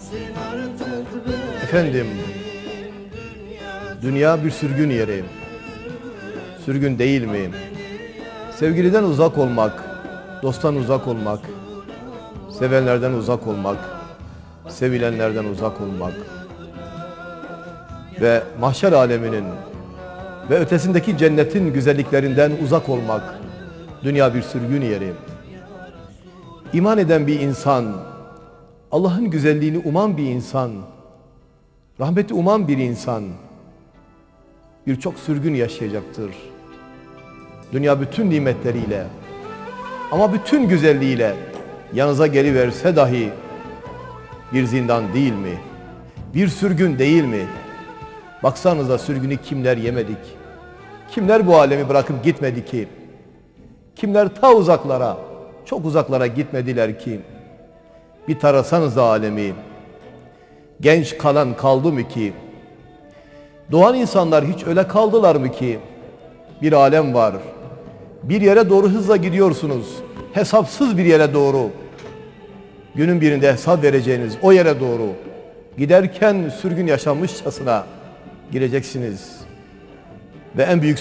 Efendim, dünya bir sürgün yeri. Sürgün değil mi? Sevgiliden uzak olmak, dosttan uzak olmak, sevenlerden uzak olmak, sevilenlerden uzak olmak ve mahşer aleminin ve ötesindeki cennetin güzelliklerinden uzak olmak, dünya bir sürgün yeri. İman eden bir insan, Allah'ın güzelliğini uman bir insan, rahmeti uman bir insan birçok sürgün yaşayacaktır. Dünya bütün nimetleriyle ama bütün güzelliğiyle yanınıza geliverse dahi bir zindan değil mi? Bir sürgün değil mi? Baksanıza sürgünü kimler yemedik? Kimler bu alemi bırakıp gitmedi ki? Kimler ta uzaklara, çok uzaklara gitmediler ki? Bir tarasanıza alemi. Genç kalan kaldı mı ki? Doğan insanlar hiç öyle kaldılar mı ki? Bir alem var. Bir yere doğru hızla gidiyorsunuz. Hesapsız bir yere doğru. Günün birinde hesap vereceğiniz o yere doğru. Giderken sürgün yaşanmışçasına gireceksiniz. Ve en büyük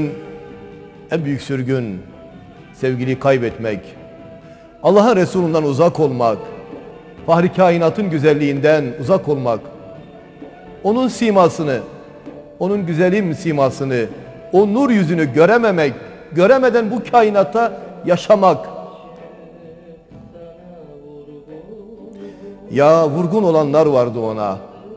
sürgün sevgiliyi kaybetmek. Allah'ın Resulü'nden uzak olmak. Fahri kainatın güzelliğinden uzak olmak. Onun simasını, onun güzelim simasını, o nur yüzünü görememek, göremeden bu kainatta yaşamak. Ya vurgun olanlar vardı ona.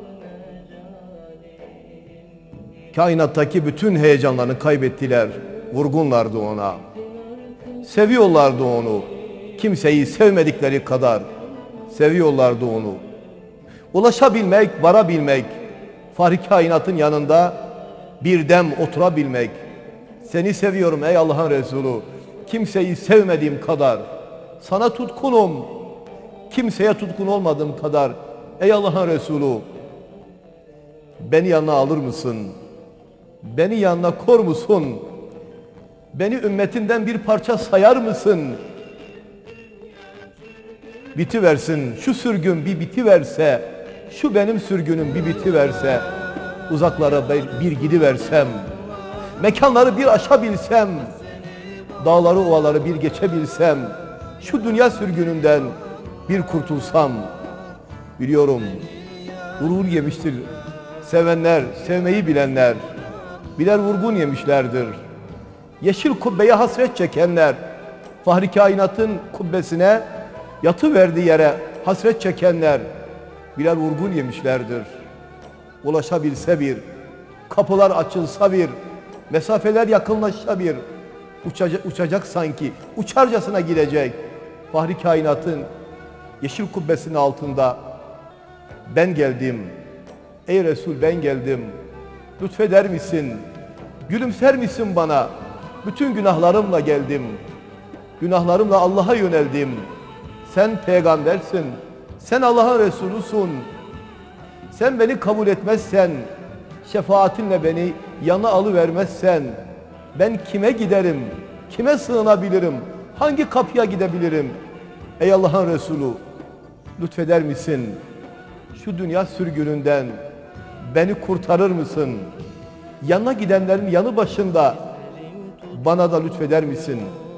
Kainattaki bütün heyecanlarını kaybettiler, vurgunlardı ona. Seviyorlardı onu, kimseyi sevmedikleri kadar seviyorlardı onu. Ulaşabilmek, varabilmek, fahri kainatın yanında bir dem oturabilmek. Seni seviyorum ey Allah'ın Resulü, kimseyi sevmediğim kadar. Sana tutkunum, kimseye tutkun olmadığım kadar. Ey Allah'ın Resulü, beni yanına alır mısın? Beni yanına kor musun? Beni ümmetinden bir parça sayar mısın? Bitiversin, şu sürgün bir bitiverse, şu benim sürgünüm bir bitiverse, uzaklara bir gidiversem, mekanları bir aşabilsem, dağları ovaları bir geçebilsem, şu dünya sürgününden bir kurtulsam. Biliyorum, vurgun yemiştir sevenler, sevmeyi bilenler, birer vurgun yemişlerdir. Yeşil kubbeye hasret çekenler, fahri kainatın kubbesine, yatıverdiği yere hasret çekenler birer vurgun yemişlerdir. Ulaşabilse bir, kapılar açılsa bir, mesafeler yakınlaşsa bir, uçacak sanki, uçarcasına gidecek. Fahri kainatın yeşil kubbesinin altında ben geldim, ey Resul ben geldim, lütfeder misin, gülümser misin bana, bütün günahlarımla geldim, günahlarımla Allah'a yöneldim. Sen peygambersin, sen Allah'ın Resulüsün. Sen beni kabul etmezsen, şefaatinle beni yana alıvermezsen, ben kime giderim, kime sığınabilirim, hangi kapıya gidebilirim? Ey Allah'ın Resulü, lütfeder misin? Şu dünya sürgününden beni kurtarır mısın? Yanına gidenlerin yanı başında bana da lütfeder misin?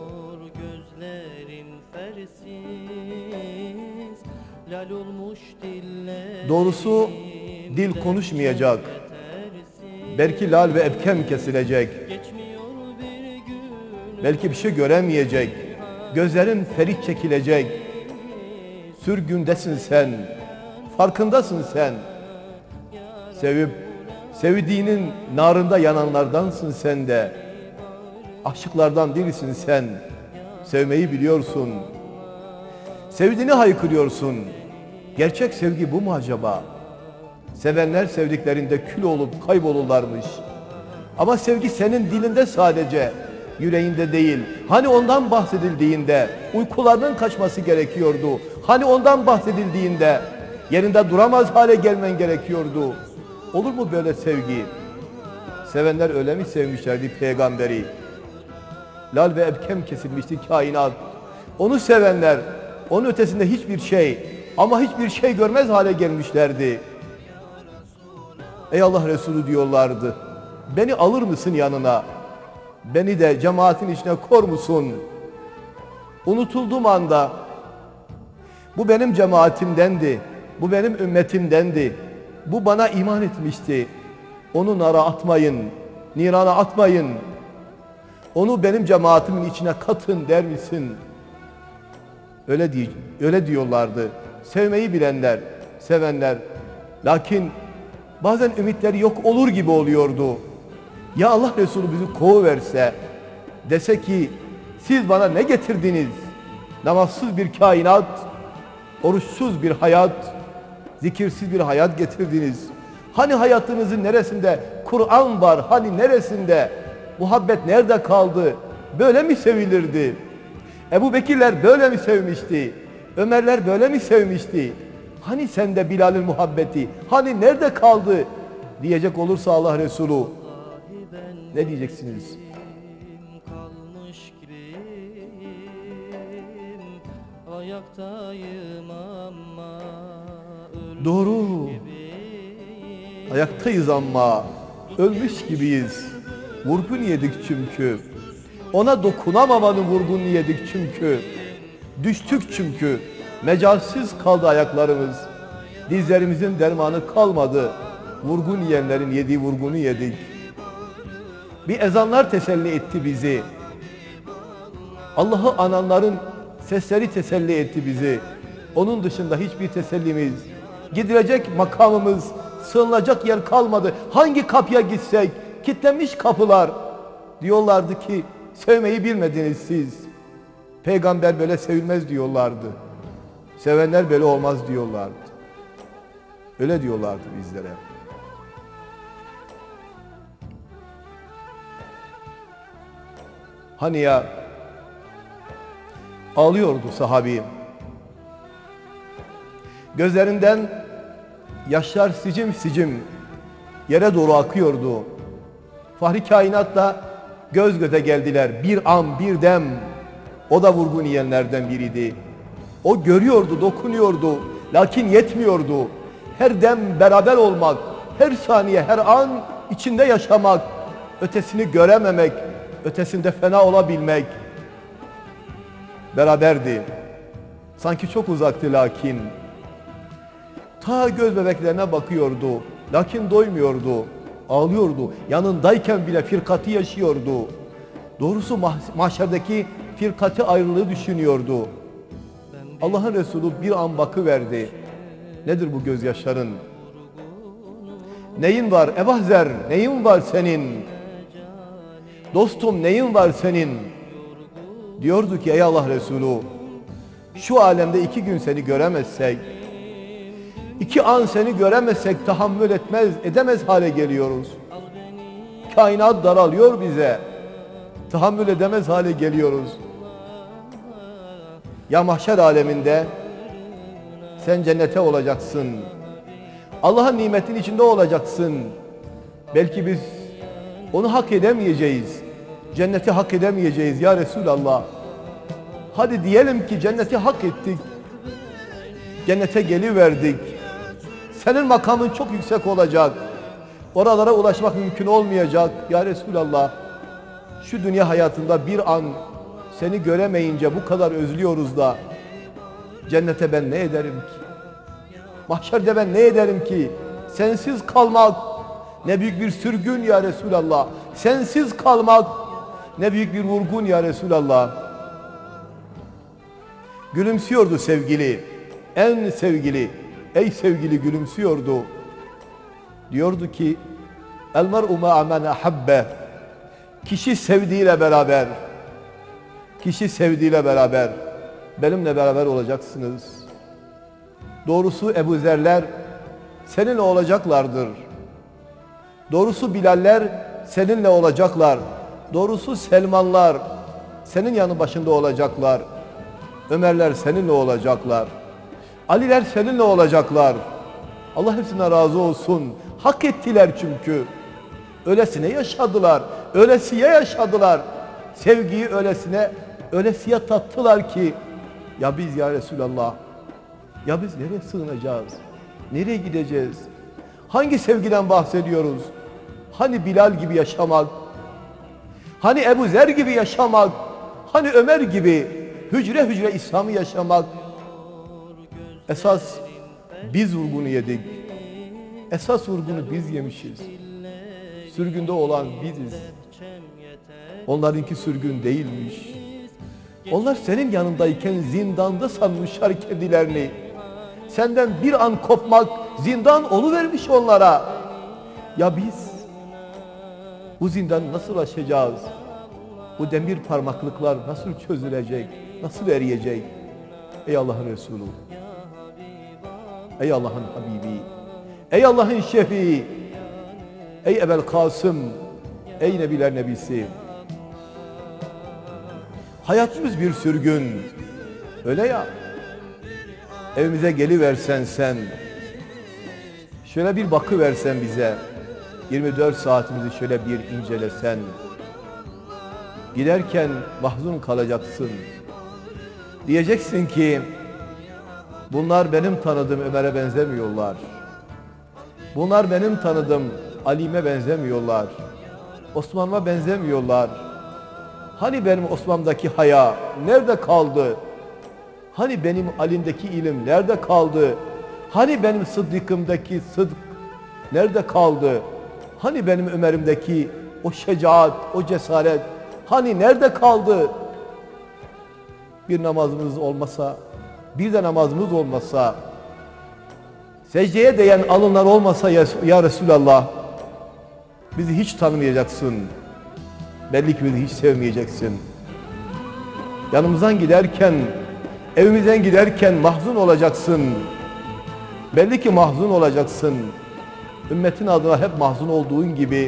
Doğrusu dil konuşmayacak, belki lal ve ebkem kesilecek, belki bir şey göremeyecek, gözlerin ferit çekilecek. Sürgündesin sen, farkındasın sen. Sevdiğinin narında yananlardansın sen de. Aşıklardan birisin sen, sevmeyi biliyorsun. Sevdiğini haykırıyorsun. Gerçek sevgi bu mu acaba? Sevenler sevdiklerinde kül olup kaybolurlarmış. Ama sevgi senin dilinde sadece, yüreğinde değil. Hani ondan bahsedildiğinde uykularının kaçması gerekiyordu. Hani ondan bahsedildiğinde yerinde duramaz hale gelmen gerekiyordu. Olur mu böyle sevgi? Sevenler öyle mi sevmişlerdi peygamberi? Lal ve ebkem kesilmişti kainat. Onu sevenler, onun ötesinde hiçbir şey ama hiçbir şey görmez hale gelmişlerdi. Ey Allah Resulü diyorlardı, beni alır mısın yanına? Beni de cemaatin içine kor musun? Unutulduğum anda bu benim cemaatimdendi, bu benim ümmetimdendi, bu bana iman etmişti. Onu nara atmayın, nirana atmayın. Onu benim cemaatimin içine katın der misin? Öyle diyorlardı. Sevmeyi bilenler, sevenler. Lakin bazen ümitleri yok olur gibi oluyordu. Ya Allah Resulü bizi kovuverse, dese ki siz bana ne getirdiniz? Namazsız bir kainat, oruçsuz bir hayat, zikirsiz bir hayat getirdiniz. Hani hayatınızın neresinde Kur'an var, hani neresinde? Muhabbet nerede kaldı? Böyle mi sevilirdi? Ebu Bekirler böyle mi sevmişti? Ömerler böyle mi sevmişti? Hani sende Bilal'in muhabbeti? Hani nerede kaldı? Diyecek olursa Allah Resulü, ne diyeceksiniz? Doğru. Ayaktayız ama ölmüş gibiyiz. Vurgun yedik çünkü. Ona dokunamamanın vurgun yedik çünkü. Düştük çünkü. Mecalsiz kaldı ayaklarımız. Dizlerimizin dermanı kalmadı. Vurgun yiyenlerin yediği vurgunu yedik. Bir ezanlar teselli etti bizi. Allah'ı ananların sesleri teselli etti bizi. Onun dışında hiçbir tesellimiz, gidilecek makamımız, sığınacak yer kalmadı. Hangi kapıya gitsek kilitlenmiş kapılar. Diyorlardı ki sevmeyi bilmediniz siz. Peygamber böyle sevilmez diyorlardı. Sevenler böyle olmaz diyorlardı. Öyle diyorlardı bizlere. Hani ya ağlıyordu sahabi. Gözlerinden yaşlar sicim sicim yere doğru akıyordu. Fahri kainatla göz göze geldiler. Bir an bir dem. O da vurgun yiyenlerden biriydi. O görüyordu, dokunuyordu. Lakin yetmiyordu. Her dem beraber olmak, her saniye, her an içinde yaşamak, ötesini görememek, ötesinde fena olabilmek. Beraberdi. Sanki çok uzaktı lakin. Ta göz bebeklerine bakıyordu. Lakin doymuyordu. Ağlıyordu. Yanındayken bile firkati yaşıyordu. Doğrusu mahşerdeki firkati ayrılığı düşünüyordu. Allah'ın Resulü bir an bakıverdi. Nedir bu gözyaşların? Neyin var Ebu Zer? Neyin var senin? Dostum neyin var senin? Diyordu ki ey Allah Resulü, şu alemde 2 gün seni göremezsek, 2 an seni göremezsek tahammül edemez hale geliyoruz. Kainat daralıyor bize. Tahammül edemez hale geliyoruz. Ya mahşer aleminde sen cennete olacaksın. Allah'ın nimetin içinde olacaksın. Belki biz onu hak edemeyeceğiz. Cenneti hak edemeyeceğiz ya Resulallah. Hadi diyelim ki cenneti hak ettik. Cennete geliverdik. Senin makamın çok yüksek olacak. Oralara ulaşmak mümkün olmayacak ya Resulallah. Şu dünya hayatında bir an seni göremeyince bu kadar özlüyoruz da cennete ben ne ederim ki? Mahşerde ben ne ederim ki? Sensiz kalmak ne büyük bir sürgün ya Resulallah. Sensiz kalmak ne büyük bir vurgun ya Resulallah. Gülümsüyordu sevgili, en sevgili, ey sevgili gülümsüyordu. Diyordu ki el mer'u ma'a men ahabbe. Kişi sevdiğiyle beraber, kişi sevdiğiyle beraber benimle beraber olacaksınız. Doğrusu Ebu Zerler seninle olacaklardır. Doğrusu Bilaller seninle olacaklar. Doğrusu Selmanlar senin yanı başında olacaklar. Ömerler seninle olacaklar. Aliler seninle olacaklar. Allah hepsine razı olsun. Hak ettiler çünkü. Öylesine yaşadılar. Öylesiye yaşadılar. Sevgiyi öylesiye tattılar ki ya biz ya Resulallah Ya biz nereye sığınacağız? Nereye gideceğiz? Hangi sevgiden bahsediyoruz? Hani Bilal gibi yaşamak? Hani Ebu Zer gibi yaşamak? Hani Ömer gibi hücre hücre İslam'ı yaşamak? Esas biz vurgunu yedik. Esas vurgunu biz yemişiz. Sürgünde olan biziz. Onlarınki sürgün değilmiş. Onlar senin yanındayken zindanda sanmışlar kendilerini. Senden bir an kopmak zindan oluvermiş onlara. Ya biz bu zindanı nasıl aşacağız? Bu demir parmaklıklar nasıl çözülecek? Nasıl eriyecek? Ey Allah'ın Resulü, ey Allah'ın Habibi, ey Allah'ın Şefii, ey Ebel Kasım, ey Nebiler Nebisi. Hayatımız bir sürgün, öyle ya. Evimize geliversen sen, şöyle bir bakıversen bize, 24 saatimizi şöyle bir incelesen, giderken mahzun kalacaksın. Diyeceksin ki, bunlar benim tanıdığım Ömer'e benzemiyorlar. Bunlar benim tanıdığım Ali'me benzemiyorlar. Osman'ıma benzemiyorlar. Hani benim Osman'daki haya nerede kaldı? Hani benim Ali'mdeki ilim nerede kaldı? Hani benim Sıddık'ımdaki sıdk nerede kaldı? Hani benim Ömer'imdeki o şecaat, o cesaret hani nerede kaldı? Bir namazımız olmasa, bir de namazımız olmasa, secdeye değen alınlar olmasa ya Resulallah, bizi hiç tanımayacaksın. Belli ki bizi hiç sevmeyeceksin. Yanımızdan giderken, evimizden giderken mahzun olacaksın. Belli ki mahzun olacaksın. Ümmetin adına hep mahzun olduğun gibi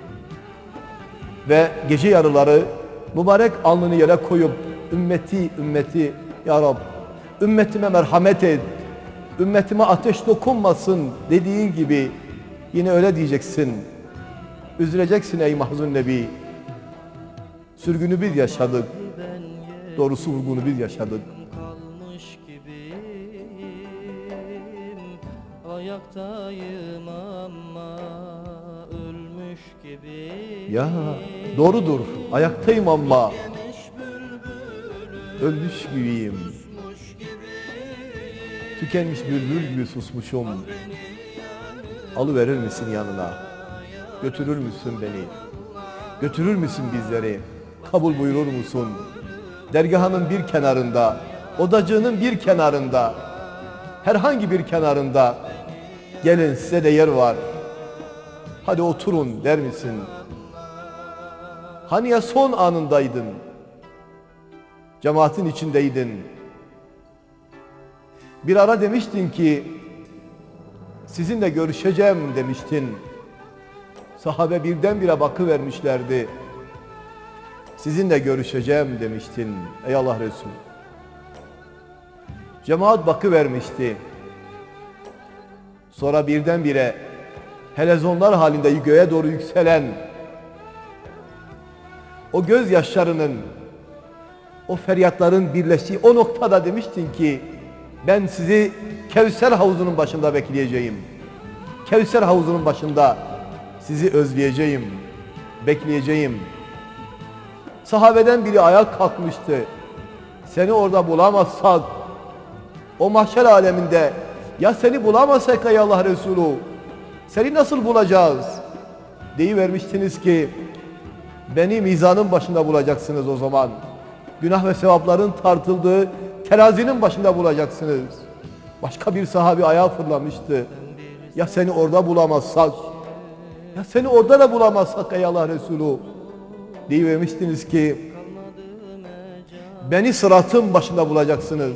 ve gece yarıları mübarek alnını yere koyup ümmeti ya Rab, ümmetime merhamet et, ümmetime ateş dokunmasın dediğin gibi yine öyle diyeceksin. Üzüleceksin ey mahzun Nebi. Sürgünü biz yaşadık. Doğrusu vurgunu biz yaşadık. Ayaktayım ama ölmüş gibi. Ya doğrudur. Ayaktayım ama ölmüş gibiyim. Tükenmiş bülbül gibi susmuşum. Alıverir misin yanına? Götürür müsün beni? Götürür müsün bizleri? Kabul buyurur musun? Dergahının bir kenarında, odacığının bir kenarında, herhangi bir kenarında gelin size de yer var. Hadi oturun der misin? Hani ya son anındaydın? Cemaatin içindeydin. Bir ara demiştin ki sizinle görüşeceğim demiştin. Sahabe birdenbire bakıvermişlerdi. Sizinle görüşeceğim demiştin ey Allah Resulü. Cemaat bakıvermişti. Sonra birdenbire helezonlar halinde göğe doğru yükselen o gözyaşlarının, o feryatların birleştiği o noktada demiştin ki ben sizi Kevser havuzunun başında bekleyeceğim. Kevser havuzunun başında sizi özleyeceğim, bekleyeceğim. Sahabeden biri ayağa kalkmıştı. Seni orada bulamazsak, o mahşer aleminde ya seni bulamazsak ey Allah Resulü, seni nasıl bulacağız? Deyivermiştiniz ki beni mizanın başında bulacaksınız o zaman. Günah ve sevapların tartıldığı terazinin başında bulacaksınız. Başka bir sahabi ayağa fırlamıştı. Ya seni orada bulamazsak, ya seni orada da bulamazsak ey Allah Resulü, deyivermiştiniz ki beni sıratın başında bulacaksınız.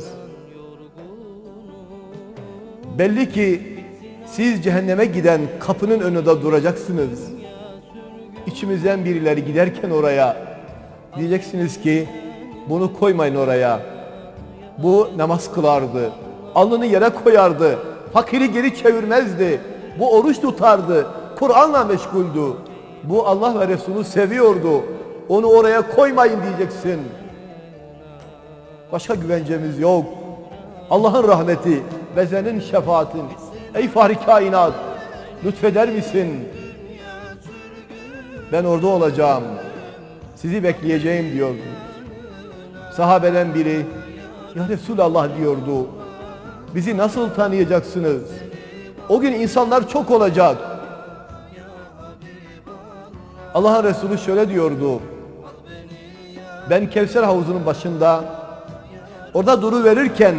Belli ki siz cehenneme giden kapının önünde duracaksınız. İçimizden birileri giderken oraya diyeceksiniz ki bunu koymayın oraya. Bu namaz kılardı, alnını yere koyardı, fakiri geri çevirmezdi, bu oruç tutardı, Kur'an'la meşguldü, bu Allah ve Resulü seviyordu, onu oraya koymayın diyeceksin. Başka güvencemiz yok. Allah'ın rahmeti ve senin şefaatin. Ey Fahri kainat, lütfeder misin? Ben orada olacağım, sizi bekleyeceğim diyordu. Sahabeden biri, ya Resulallah diyordu, bizi nasıl tanıyacaksınız? O gün insanlar çok olacak. Allah'ın Resulü şöyle diyordu, ben Kevser havuzunun başında orada duruverirken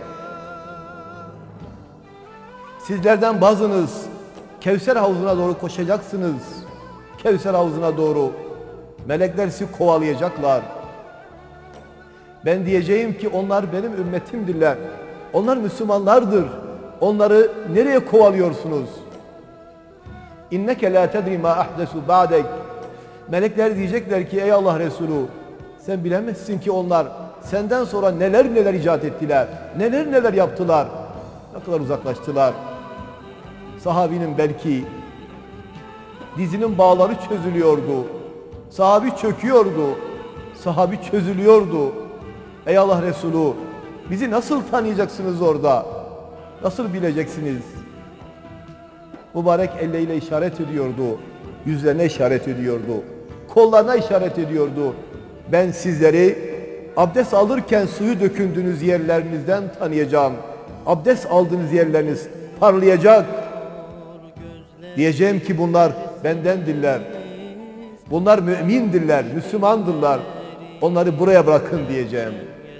sizlerden bazınız Kevser havuzuna doğru koşacaksınız. Kevser havuzuna doğru melekler sizi kovalayacaklar. Ben diyeceğim ki onlar benim ümmetimdirler. Onlar Müslümanlardır. Onları nereye kovalıyorsunuz? İnneke la tedri ma ahdesu ba'dek. Melekler diyecekler ki ey Allah Resulü, sen bilemezsin ki onlar senden sonra neler neler icat ettiler. Neler neler yaptılar. Ne kadar uzaklaştılar. Sahabinin belki dizinin bağları çözülüyordu. Sahabi çöküyordu. Sahabi çözülüyordu. Ey Allah Resulü, bizi nasıl tanıyacaksınız orada? Nasıl bileceksiniz? Mübarek elleriyle işaret ediyordu. Yüzlerine işaret ediyordu. Kollarına işaret ediyordu. Ben sizleri abdest alırken suyu dökündüğünüz yerlerinizden tanıyacağım. Abdest aldığınız yerleriniz parlayacak. Diyeceğim ki bunlar bendendirler. Bunlar mümindirler, Müslümandırlar. Onları buraya bırakın diyeceğim.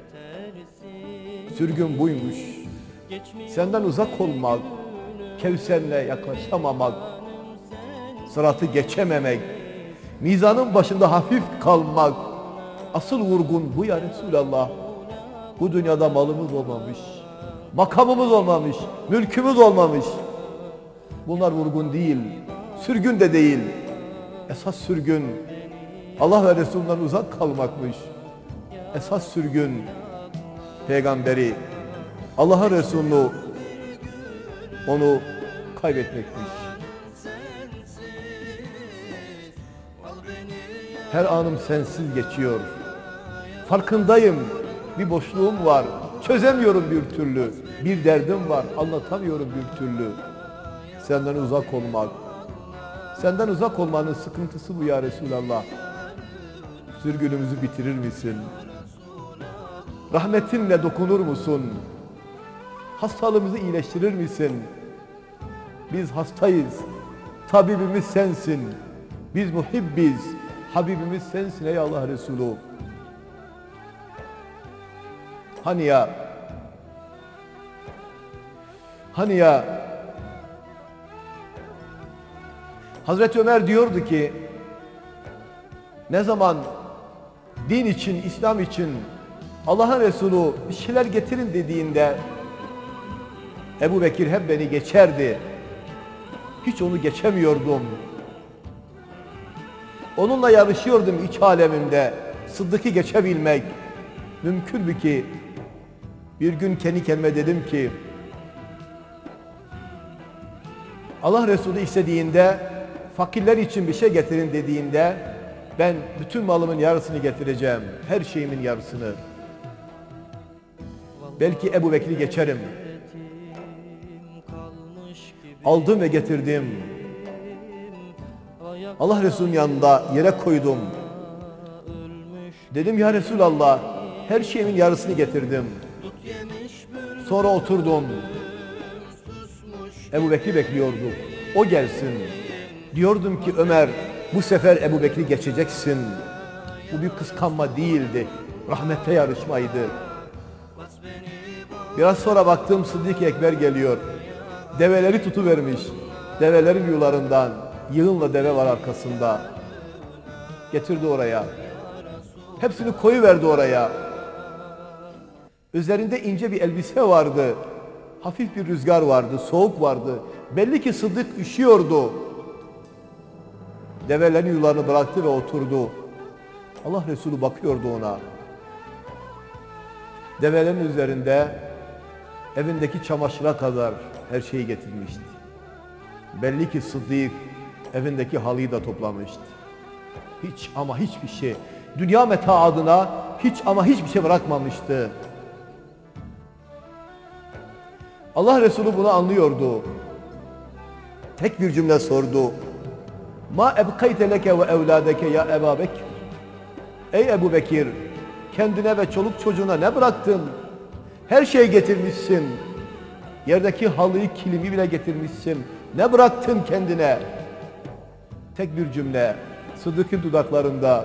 Sürgün buymuş. Senden uzak olmak, Kevser'le yaklaşamamak, sıratı geçememek, mizanın başında hafif kalmak. Asıl vurgun bu ya Resulallah. Bu dünyada malımız olmamış, makamımız olmamış, mülkümüz olmamış. Bunlar vurgun değil, sürgün de değil. Esas sürgün Allah ve Resulü'nden uzak kalmakmış. Esas sürgün peygamberi, Allah'ın Resulü'nü, onu kaybetmekmiş. Her anım sensiz geçiyor. Farkındayım, bir boşluğum var. Çözemiyorum bir türlü. Bir derdim var, anlatamıyorum bir türlü. Senden uzak olmak. Senden uzak olmanın sıkıntısı bu ya Resulallah. Sürgünümüzü bitirir misin? Rahmetinle dokunur musun? Hastalığımızı iyileştirir misin? Biz hastayız. Tabibimiz sensin. Biz muhibbiz. Habibimiz sensin ey Allah Resulü. Hani ya Hazreti Ömer diyordu ki ne zaman din için, İslam için Allah'ın Resulü bir şeyler getirin dediğinde Ebu Bekir hep beni geçerdi. Hiç onu geçemiyordum. Onunla yarışıyordum iç alemimde. Sıddık'ı geçebilmek mümkün mü ki? Bir gün kendi kendime dedim ki Allah Resulü istediğinde fakirler için bir şey getirin dediğinde ben bütün malımın yarısını getireceğim. Her şeyimin yarısını. Belki Ebu Bekir'i geçerim. Aldım ve getirdim. Allah Resulü'nün yanında yere koydum. Dedim ya Resulallah, her şeyimin yarısını getirdim. Sonra oturdum. Ebu Bekir'i bekliyorduk. O gelsin. Diyordum ki Ömer, bu sefer Ebu Bekir'i geçeceksin. Bu bir kıskanma değildi. Rahmete yarışmaydı. Biraz sonra baktım Sıddık Ekber geliyor. Develeri tutuvermiş. Develerin yularından yığınla deve var arkasında. Getirdi oraya. Hepsini koyuverdi oraya. Üzerinde ince bir elbise vardı. Hafif bir rüzgar vardı, soğuk vardı. Belli ki Sıddık üşüyordu. Develerin yularını bıraktı ve oturdu. Allah Resulü bakıyordu ona. Develerin üzerinde evindeki çamaşıra kadar her şeyi getirmişti. Belli ki Sıddık evindeki halıyı da toplamıştı. Hiç ama hiçbir şey, dünya meta adına hiç ama hiçbir şey bırakmamıştı. Allah Resulü bunu anlıyordu. Tek bir cümle sordu. Ma ebkayte leke ve evladeke ya Ebu Bekir. Ey Ebu Bekir, kendine ve çoluk çocuğuna ne bıraktın? Her şeyi getirmişsin. Yerdeki halıyı, kilimi bile getirmişsin. Ne bıraktın kendine? Tek bir cümle Sıddık'ın dudaklarında.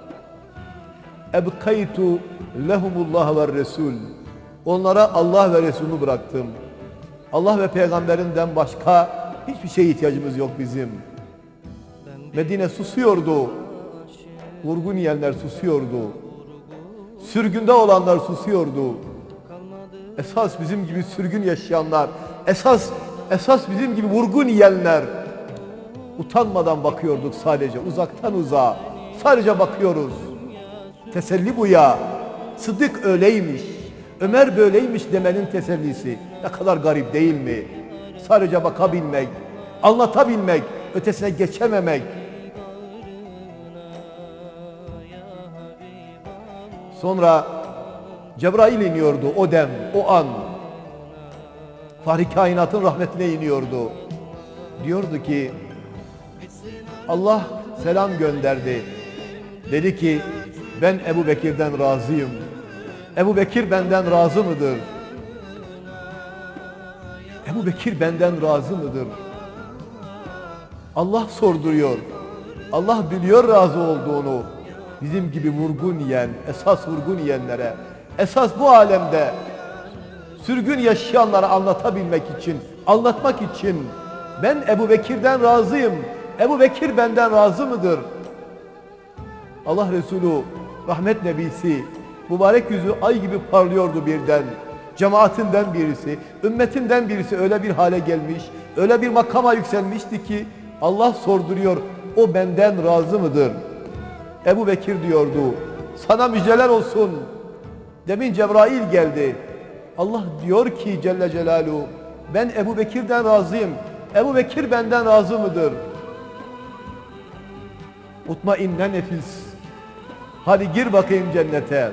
Ebkaytu lehumullah ve Resul. Onlara Allah ve Resulü bıraktım. Allah ve peygamberinden başka hiçbir şeye ihtiyacımız yok bizim. Medine susuyordu. Vurgun yiyenler susuyordu. Sürgünde olanlar susuyordu. Esas bizim gibi sürgün yaşayanlar, esas bizim gibi vurgun yiyenler, utanmadan bakıyorduk sadece, uzaktan uzağa. Sadece bakıyoruz. Teselli bu ya. Sıddık öyleymiş, Ömer böyleymiş demenin tesellisi. Ne kadar garip değil mi? Sadece bakabilmek, anlatabilmek, ötesine geçememek. Sonra Cebrail iniyordu o dem, o an. Fahri kainatın rahmetine iniyordu. Diyordu ki, Allah selam gönderdi. Dedi ki, ben Ebu Bekir'den razıyım. Ebu Bekir benden razı mıdır? Ebu Bekir benden razı mıdır? Allah sorduruyor. Allah biliyor razı olduğunu. Bizim gibi vurgun yiyen, esas vurgun yiyenlere, esas bu alemde sürgün yaşayanlara anlatabilmek için, anlatmak için ben Ebu Bekir'den razıyım. Ebu Bekir benden razı mıdır? Allah Resulü, rahmet nebisi, mübarek yüzü ay gibi parlıyordu birden. Cemaatinden birisi, ümmetinden birisi öyle bir hale gelmiş, öyle bir makama yükselmişti ki Allah sorduruyor, o benden razı mıdır? Ebu Bekir diyordu, sana müjdeler olsun. Demin Cebrail geldi. Allah diyor ki Celle Celaluhu, ben Ebu Bekir'den razıyım. Ebu Bekir benden razı mıdır? Mutmainne nefis. Hadi gir bakayım cennete.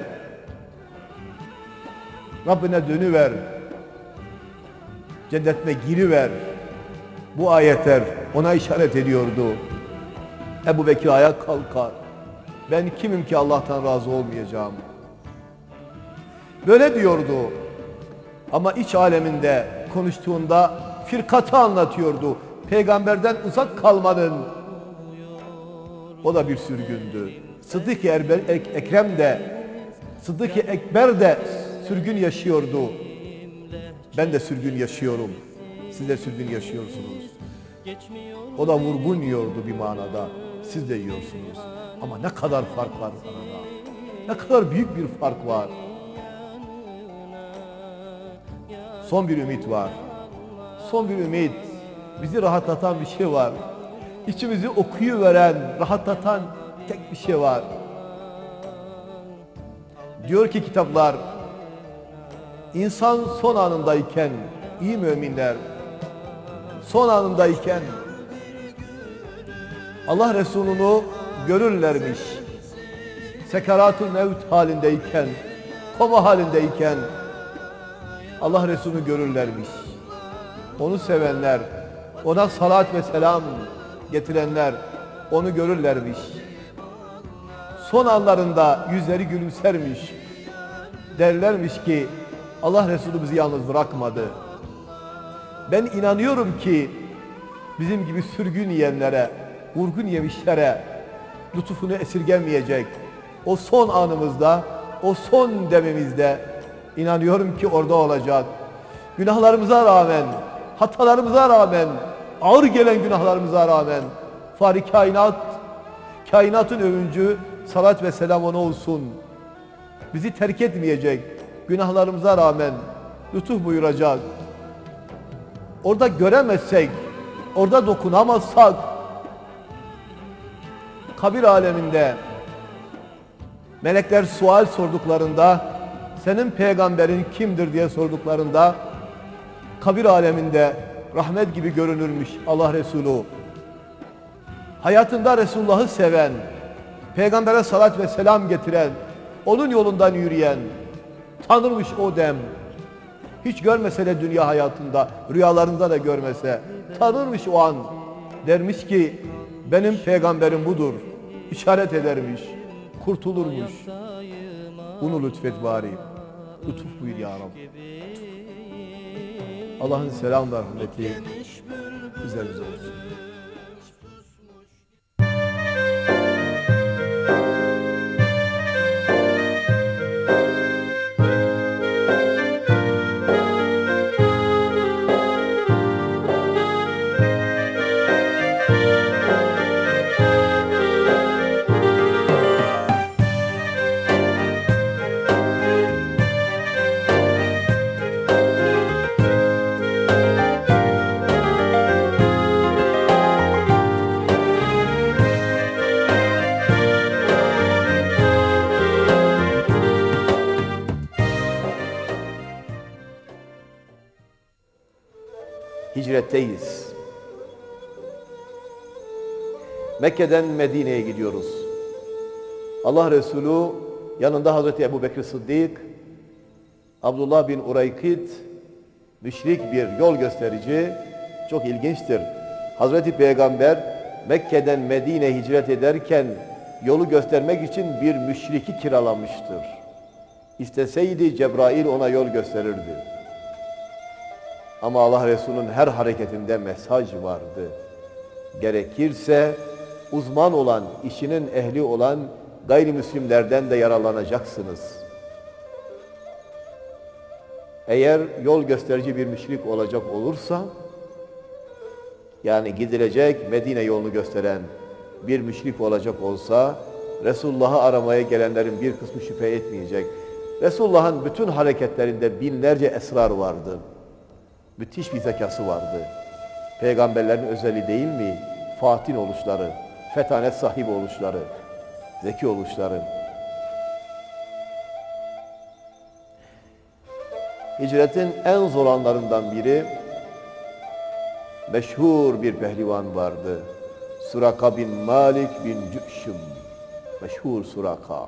Rabbine dönüver. Cennetine giriver. Bu ayetler ona işaret ediyordu. Ebu Bekir ayağa kalkar. Ben kimim ki Allah'tan razı olmayacağım? Böyle diyordu. Ama iç aleminde konuştuğunda firkatı anlatıyordu. Peygamberden uzak kalmanın. O da bir sürgündü. Sıddık-ı Ekrem de, Sıddık-ı Ekber de sürgün yaşıyordu. Ben de sürgün yaşıyorum. Siz de sürgün yaşıyorsunuz. O da vurgun yiyordu bir manada. Siz de yiyorsunuz. Ama ne kadar fark var arada. Ne kadar büyük bir fark var. Son bir ümit var. Son bir ümit. Bizi rahatlatan bir şey var. İçimizi okuyuveren, rahatlatan tek bir şey var. Diyor ki kitaplar, insan son anındayken, iyi müminler, son anındayken Allah Resulü'nü görürlermiş. Sekaratül mevt halindeyken, koma halindeyken Allah Resulü'nü görürlermiş. Onu sevenler, ona salat ve selam getirenler onu görürlermiş. Son anlarında yüzleri gülümsermiş. Derlermiş ki Allah Resulü bizi yalnız bırakmadı. Ben inanıyorum ki bizim gibi sürgün yiyenlere, vurgun yemişlere lütufunu esirgemeyecek. O son anımızda, o son demimizde inanıyorum ki orada olacak. Günahlarımıza rağmen, hatalarımıza rağmen, ağır gelen günahlarımıza rağmen Fahri kainat, kainatın övüncü salat ve selam ona olsun. Bizi terk etmeyecek, günahlarımıza rağmen lütuf buyuracak. Orada göremezsek, orada dokunamazsak, kabir aleminde melekler sual sorduklarında, senin peygamberin kimdir diye sorduklarında, kabir aleminde rahmet gibi görünürmüş Allah Resulü. Hayatında Resulullah'ı seven, peygambere salat ve selam getiren, onun yolundan yürüyen, tanırmış o dem. Hiç görmese de dünya hayatında, rüyalarında da görmese, tanırmış o an. Dermiş ki benim peygamberim budur. İşaret edermiş, kurtulurmuş. Bunu lütfet bari. Lütuf buyur ya Rabbi. Allah'ın selam ve rahmeti üzerinize olsun. Hicretteyiz. Mekke'den Medine'ye gidiyoruz. Allah Resulü yanında Hazreti Ebubekir Sıddık, Abdullah bin Uraykit, müşrik bir yol gösterici, çok ilginçtir. Hazreti Peygamber Mekke'den Medine'ye hicret ederken yolu göstermek için bir müşriki kiralamıştır. İsteseydi Cebrail ona yol gösterirdi. Ama Allah Resulü'nün her hareketinde mesaj vardı. Gerekirse uzman olan, işinin ehli olan gayrimüslimlerden de yararlanacaksınız. Eğer yol gösterici bir müşrik olacak olursa, yani gidilecek Medine yolunu gösteren bir müşrik olacak olsa, Resulullah'ı aramaya gelenlerin bir kısmı şüphe etmeyecek. Resulullah'ın bütün hareketlerinde binlerce esrar vardı. Müthiş bir zekası vardı. Peygamberlerin özelliği değil mi? Fatin oluşları, fetanet sahibi oluşları, zeki oluşları. Hicretin en zor anlarından biri, meşhur bir pehlivan vardı. Suraka bin Malik bin Cü'şüm. Meşhur Suraka.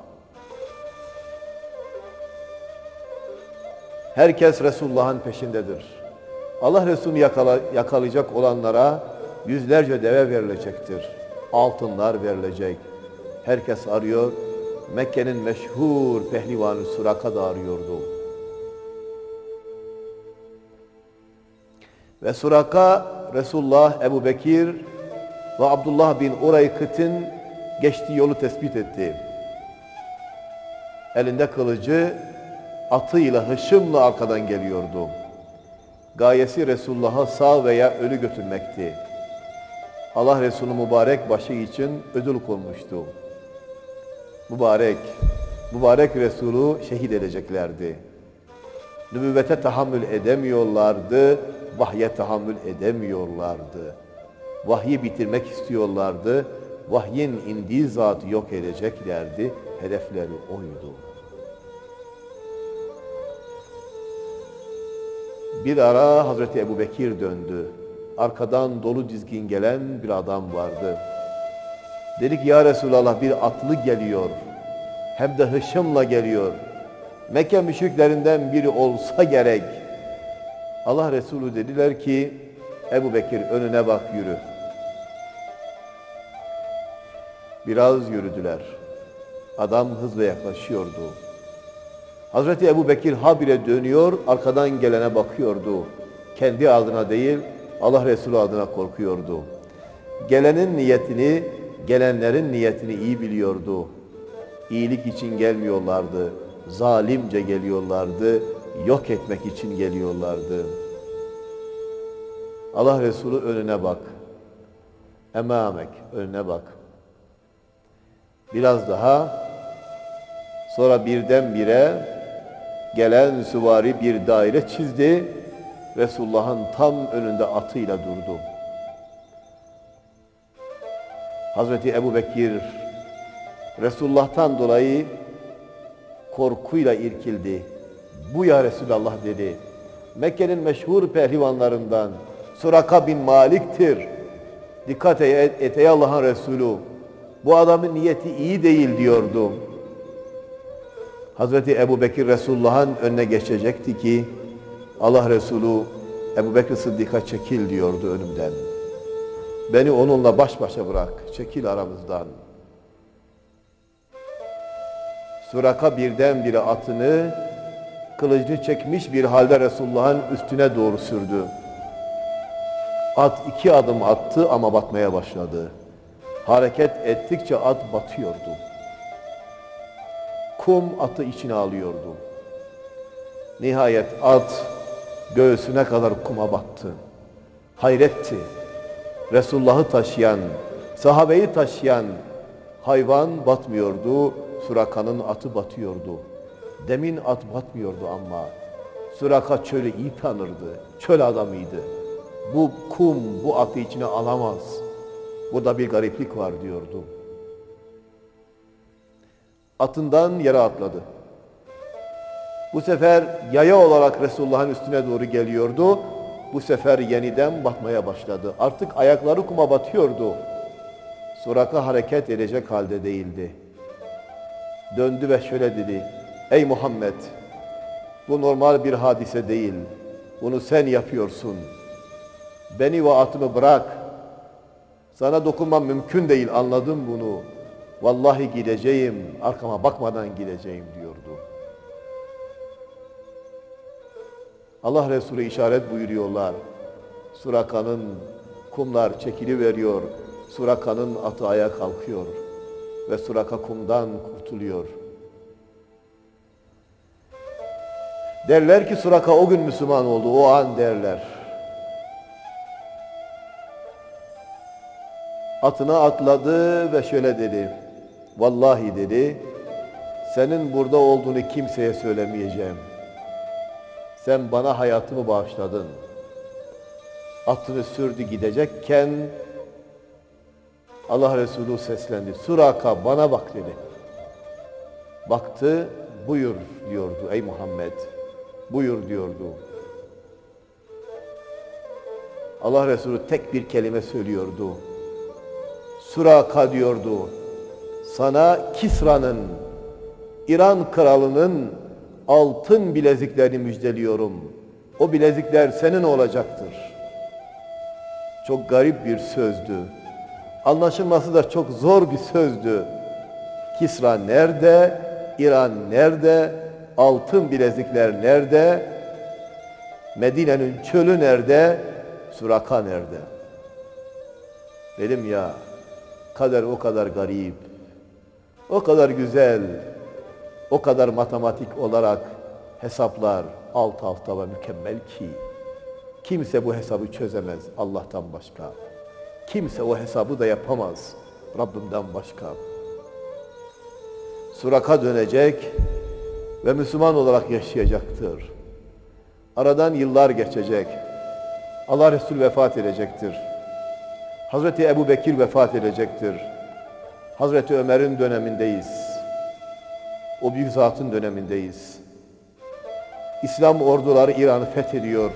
Herkes Resulullah'ın peşindedir. Allah Resulü'nü yakalayacak olanlara yüzlerce deve verilecektir. Altınlar verilecek. Herkes arıyor. Mekke'nin meşhur pehlivanı Suraka da arıyordu. Ve Suraka, Resulullah, Ebubekir ve Abdullah bin Uraykit'in geçtiği yolu tespit etti. Elinde kılıcı, atıyla, hışımla arkadan geliyordu. Gayesi Resulullah'a sağ veya ölü götürmekti. Allah Resulü mübarek başı için ödül konmuştu. Mübarek Resulü şehit edeceklerdi. Nübüvvete tahammül edemiyorlardı, vahye tahammül edemiyorlardı. Vahyi bitirmek istiyorlardı, vahyin indiği zatı yok edeceklerdi, hedefleri oydu. Bir ara Hazreti Ebubekir döndü. Arkadan dolu dizgin gelen bir adam vardı. Dedi ki ya Resulallah bir atlı geliyor. Hem de hışımla geliyor. Mekke müşriklerinden biri olsa gerek. Allah Resulü dediler ki Ebubekir önüne bak yürü. Biraz yürüdüler. Adam hızla yaklaşıyordu. Hazreti Ebubekir habire dönüyor, arkadan gelene bakıyordu. Kendi adına değil, Allah Resulü adına korkuyordu. Gelenlerin niyetini iyi biliyordu. İyilik için gelmiyorlardı, zalimce geliyorlardı, yok etmek için geliyorlardı. Allah Resulü önüne bak. Emamek, önüne bak. Biraz daha, sonra birdenbire gelen süvari bir daire çizdi. Resulullah'ın tam önünde atıyla durdu. Hazreti Ebubekir Resulullah'tan dolayı korkuyla irkildi. Bu ya Resulallah dedi. Mekke'nin meşhur pehlivanlarından Suraka bin Malik'tir. Dikkat et ey Allah'ın Resulü. Bu adamın niyeti iyi değil diyordu. Hazreti Ebubekir Resulullah'ın önüne geçecekti ki Allah Resulü Ebu Bekir Sıddık'a çekil diyordu önümden. Beni onunla baş başa bırak, çekil aramızdan. Suraka birdenbire atını, kılıcını çekmiş bir halde Resulullah'ın üstüne doğru sürdü. At 2 adım attı ama batmaya başladı. Hareket ettikçe at batıyordu. Kum atı içine alıyordu. Nihayet at göğsüne kadar kuma battı. Hayretti. Resulullah'ı taşıyan, sahabeyi taşıyan hayvan batmıyordu, Suraka'nın atı batıyordu. Demin at batmıyordu ama Suraka çölü iyi tanırdı, çöl adamıydı. Bu kum bu atı içine alamaz. Burada bir gariplik var diyordu. Atından yere atladı. Bu sefer yaya olarak Resulullah'ın üstüne doğru geliyordu. Bu sefer yeniden batmaya başladı. Artık ayakları kuma batıyordu. Suraka hareket edecek halde değildi. Döndü ve şöyle dedi: ey Muhammed, bu normal bir hadise değil. Bunu sen yapıyorsun. Beni ve atımı bırak. Sana dokunmam mümkün değil, anladım bunu. Vallahi gideceğim, arkama bakmadan gideceğim diyordu. Allah Resulü işaret buyuruyorlar. Suraka'nın kumlar çekiliveriyor. Suraka'nın atı ayağa kalkıyor. Ve Suraka kumdan kurtuluyor. Derler ki Suraka o gün Müslüman oldu, o an derler. Atına atladı ve şöyle dedi: vallahi dedi, senin burada olduğunu kimseye söylemeyeceğim. Sen bana hayatımı bağışladın. Atını sürdü gidecekken Allah Resulü seslendi. Suraka bana bak dedi. Baktı, buyur diyordu ey Muhammed. Buyur diyordu. Allah Resulü tek bir kelime söylüyordu. Suraka diyordu. Sana Kisra'nın, İran kralının altın bileziklerini müjdeliyorum. O bilezikler senin olacaktır. Çok garip bir sözdü. Anlaşılması da çok zor bir sözdü. Kisra nerede? İran nerede? Altın bilezikler nerede? Medine'nin çölü nerede? Suraka nerede? Dedim ya, kader o kadar garip, o kadar güzel, o kadar matematik olarak hesaplar alt alta ve mükemmel ki kimse bu hesabı çözemez Allah'tan başka. Kimse o hesabı da yapamaz Rabbimden başka. Suraka dönecek ve Müslüman olarak yaşayacaktır. Aradan yıllar geçecek. Allah Resulü vefat edecektir. Hazreti Ebu Bekir vefat edecektir. Hazreti Ömer'in dönemindeyiz. O büyük zatın dönemindeyiz. İslam orduları İran'ı fethediyor.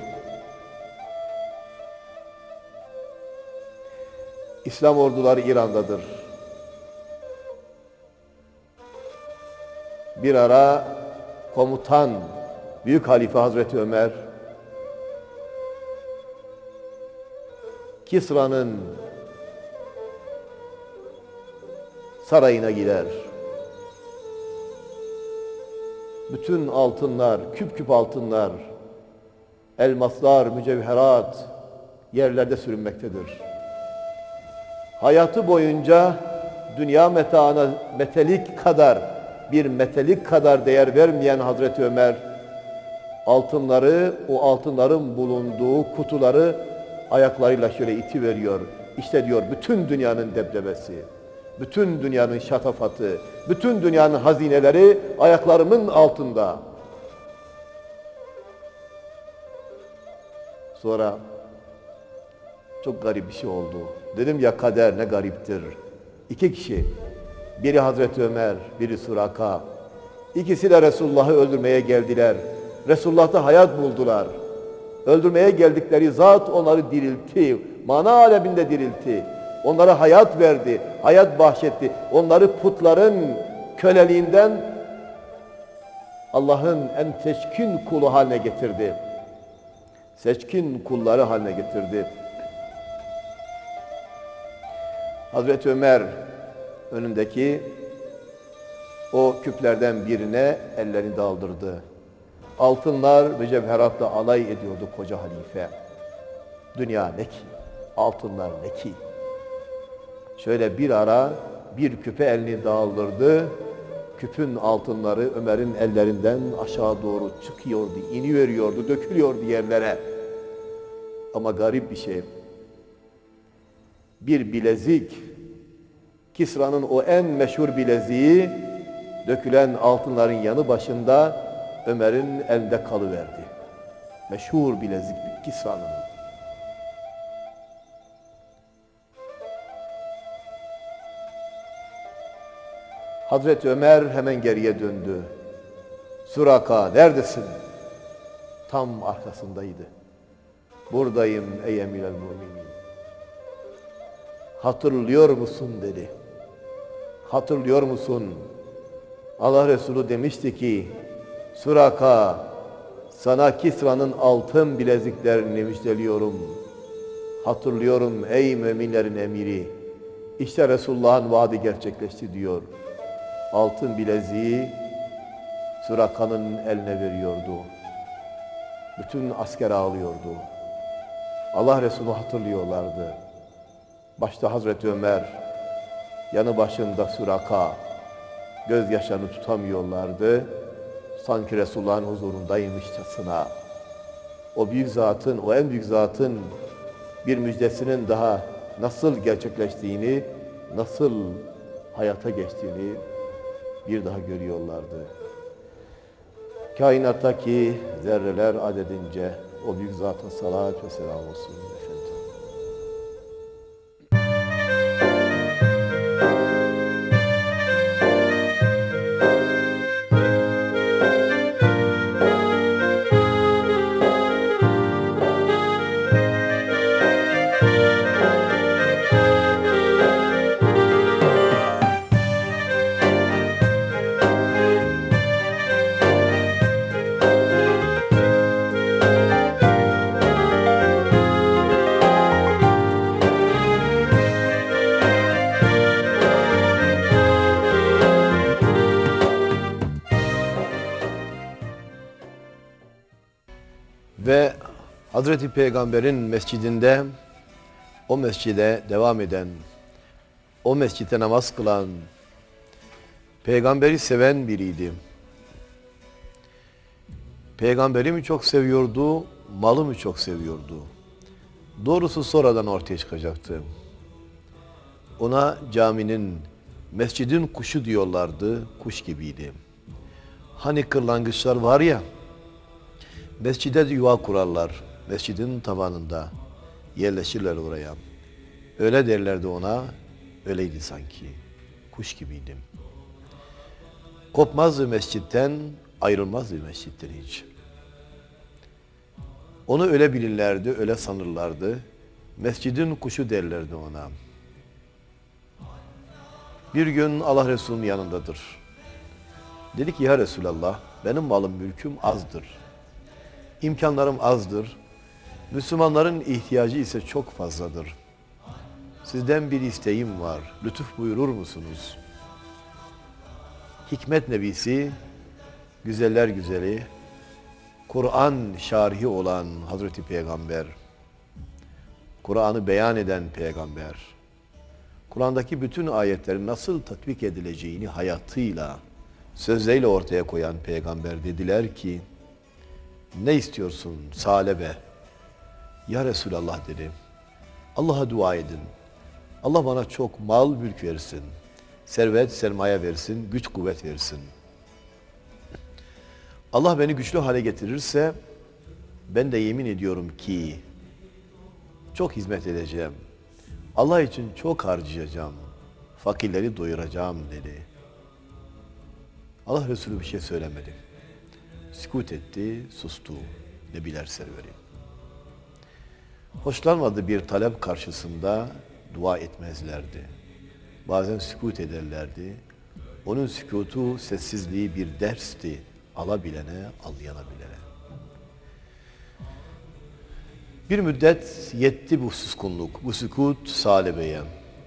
İslam orduları İran'dadır. Bir ara komutan Büyük Halife Hazreti Ömer Kisra'nın sarayına gider. Bütün altınlar, küp küp altınlar, elmaslar, mücevherat yerlerde sürünmektedir. Hayatı boyunca dünya metaına bir metelik kadar değer vermeyen Hazreti Ömer, altınları, o altınların bulunduğu kutuları ayaklarıyla şöyle itiveriyor. İşte diyor bütün dünyanın debdebesi, bütün dünyanın şatafatı, bütün dünyanın hazineleri ayaklarımın altında. Sonra çok garip bir şey oldu. Dedim ya, kader ne gariptir. 2 kişi, biri Hazreti Ömer, biri Suraka. İkisi de Resulullah'ı öldürmeye geldiler. Resulullah'ta hayat buldular. Öldürmeye geldikleri zat onları diriltti. Mana aleminde diriltti. Onlara hayat verdi, hayat bahşetti. Onları putların köleliğinden Allah'ın en seçkin kulu haline getirdi. seçkin kulları haline getirdi. Hazreti Ömer önündeki o küplerden birine ellerini daldırdı. Altınlar, mücevheratla alay ediyordu koca halife. Dünya ne ki? Altınlar ne ki? Şöyle bir ara bir küpe elini daldırdı. Küpün altınları Ömer'in ellerinden aşağı doğru çıkıyordu, iniveriyordu, dökülüyordu yerlere. Ama garip bir şey. Bir bilezik, Kisra'nın o en meşhur bileziği, dökülen altınların yanı başında Ömer'in elinde kalıverdi. Meşhur bilezik Kisra'nın. Hazreti Ömer hemen geriye döndü. Suraka neredesin? Tam arkasındaydı. Buradayım ey emirel müminin. Hatırlıyor musun dedi. Hatırlıyor musun? Allah Resulü demişti ki, Suraka, sana Kisra'nın altın bileziklerini müjdeliyorum. Hatırlıyorum ey müminlerin emiri. İşte Resulullah'ın vaadi gerçekleşti diyor. Altın bileziği Suraka'nın eline veriyordu. Bütün asker ağlıyordu. Allah Resulü hatırlıyorlardı. Başta Hazreti Ömer, yanı başında Suraka, gözyaşlarını tutamıyorlardı. Sanki Resulullah'ın huzurundaymışçasına. O büyük zatın, o en büyük zatın bir müjdesinin daha nasıl gerçekleştiğini, nasıl hayata geçtiğini bir daha görüyorlardı. Kainattaki zerreler adedince o büyük zata salat ve selam olsun efendim. Ve Hazreti Peygamber'in mescidinde, o mescide devam eden, o mescitte namaz kılan, Peygamberi seven biriydi. Peygamberi mi çok seviyordu, malı mı çok seviyordu? Doğrusu sonradan ortaya çıkacaktı. Ona caminin, mescidin kuşu diyorlardı, kuş gibiydi. Hani kırlangıçlar var ya, mescide yuva kurarlar, mescidin tabanında yerleşirler oraya. Öyle derlerdi ona, öyleydi sanki, kuş gibiydim. Kopmazdı mescitten, ayrılmazdı mescitten hiç. Onu öyle bilirlerdi, öyle sanırlardı. Mescidin kuşu derlerdi ona. Bir gün Allah Resulü'nün yanındadır. Dedi ki ya Resulallah, benim malım mülküm azdır. İmkanlarım azdır. Müslümanların ihtiyacı ise çok fazladır. Sizden bir isteğim var. Lütuf buyurur musunuz? Hikmet nebisi, güzeller güzeli, Kur'an şarihi olan Hazreti Peygamber, Kur'an'ı beyan eden Peygamber, Kur'an'daki bütün ayetlerin nasıl tatbik edileceğini hayatıyla, sözleriyle ortaya koyan Peygamber dediler ki, ne istiyorsun Salebe? Ya Resulallah dedi, Allah'a dua edin. Allah bana çok mal mülk versin, servet sermaye versin, güç kuvvet versin. Allah beni güçlü hale getirirse, ben de yemin ediyorum ki, çok hizmet edeceğim. Allah için çok harcayacağım. Fakirleri doyuracağım dedi. Allah Resulü bir şey söylemedi. Sükut etti, sustu. Nebiler serveri. Hoşlanmadığı bir talep karşısında dua etmezlerdi. Bazen sükut ederlerdi. Onun sükutu, sessizliği bir dersti. Alabilene, anlayana bilene. Bir müddet yetti bu suskunluk, bu sükut Salebe'ye.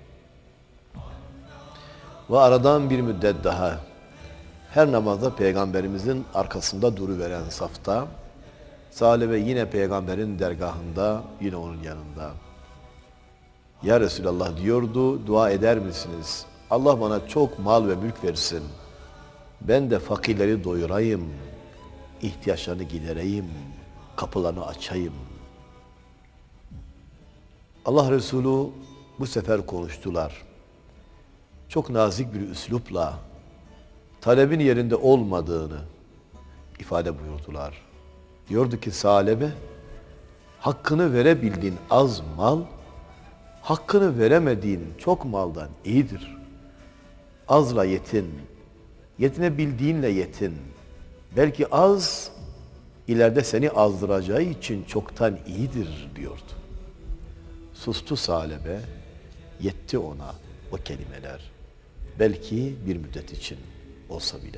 Ve aradan bir müddet daha her namazda Peygamberimizin arkasında duruveren safta, Salebe yine Peygamberin dergahında, yine onun yanında. Ya Resulallah diyordu, dua eder misiniz? Allah bana çok mal ve mülk versin. Ben de fakirleri doyurayım, ihtiyaçlarını gidereyim, kapılarını açayım. Allah Resulü bu sefer konuştular. Çok nazik bir üslupla talebin yerinde olmadığını ifade buyurdular. Diyordu ki Salebe, hakkını verebildiğin az mal, hakkını veremediğin çok maldan iyidir. Azla yetin, yetinebildiğinle yetin. Belki az, ileride seni azdıracağı için çoktan iyidir diyordu. Sustu Salebe, yetti ona o kelimeler. Belki bir müddet için olsa bile.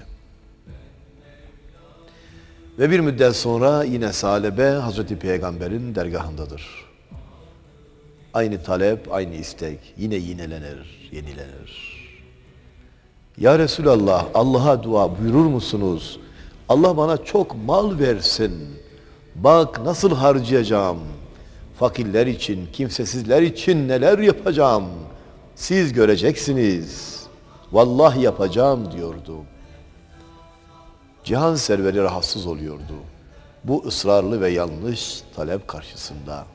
Ve bir müddet sonra yine Salebe Hazreti Peygamber'in dergahındadır. Aynı talep, aynı istek yine yinelenir, yenilenir. Ya Resulallah, Allah'a dua buyurur musunuz? Allah bana çok mal versin. Bak nasıl harcayacağım. Fakirler için, kimsesizler için neler yapacağım. Siz göreceksiniz. Vallahi yapacağım diyordu. Cihan serveri rahatsız oluyordu. Bu ısrarlı ve yanlış talep karşısında.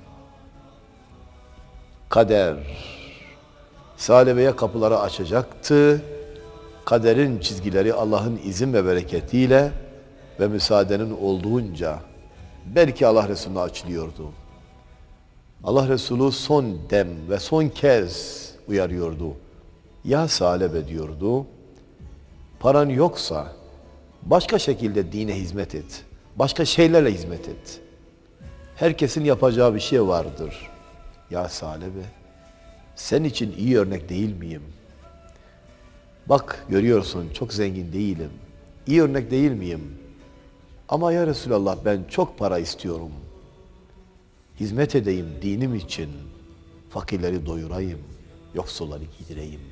Kader Salebe'ye kapıları açacaktı. Kaderin çizgileri Allah'ın izin ve bereketiyle ve müsaadenin olduğunca belki Allah Resulü'ne açılıyordu. Allah Resulü son dem ve son kez uyarıyordu. Ya Salebe diyordu, paran yoksa başka şekilde dine hizmet et. Başka şeylerle hizmet et. Herkesin yapacağı bir şey vardır. Ya Salebe, sen için iyi örnek değil miyim? Bak görüyorsun çok zengin değilim. İyi örnek değil miyim? Ama ya Resulallah ben çok para istiyorum. Hizmet edeyim dinim için. Fakirleri doyurayım. Yoksulları gidireyim.